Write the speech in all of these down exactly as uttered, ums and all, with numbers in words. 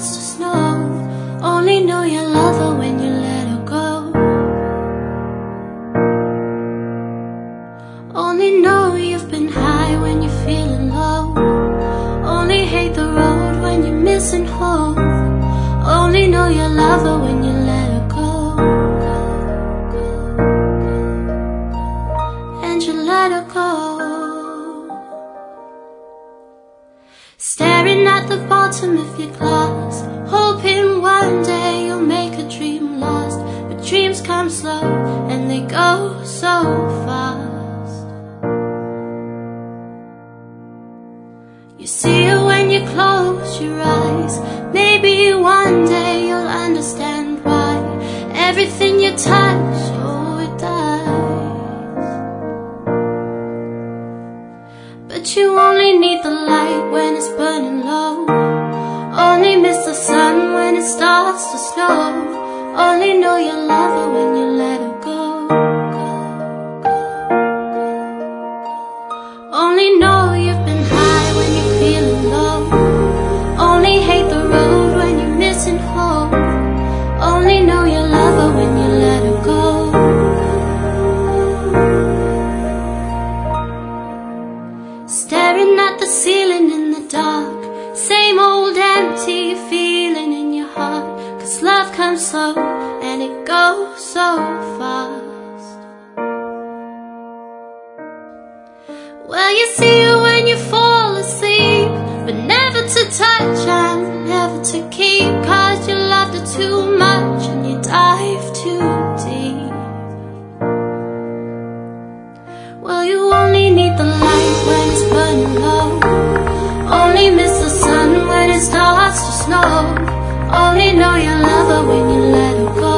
starts to snow. Only know you love her when you let her go. Only know you've been high when you're feeling low. Only hate the road when you're missing home. Only know you love her when you let her go. And you let her go. Staring at the bottom of your glass, hoping one day you'll make a dream last. But dreams come slow and they go so fast. You see her when you close your eyes. Maybe one day you'll understand why everything you touch, oh, it dies. But you only need the light when it's burning low. Only miss the sun when it starts to snow. Only know you love her when you let her go. Only know you've been high when you're feeling low. Only hate the road when you're missing home. Only know you love her when you let her go. Staring at the ceiling in the dark, same old empty feeling in your heart. Cause love comes slow and it goes so fast. Well, you see her when you fall asleep, but never to touch and never to keep. Cause you loved her too much and you dive too deep. Well, you only need the light when it's burning low. Only miss the sun when it starts to snow. Only know you love her when you let her go.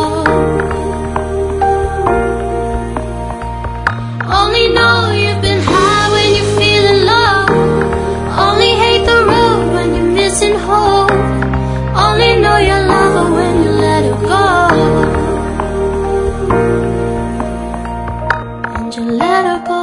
Only know you've been high when you're feeling low. Only hate the road when you're missing home. Only know you love her when you let her go. And you let her go.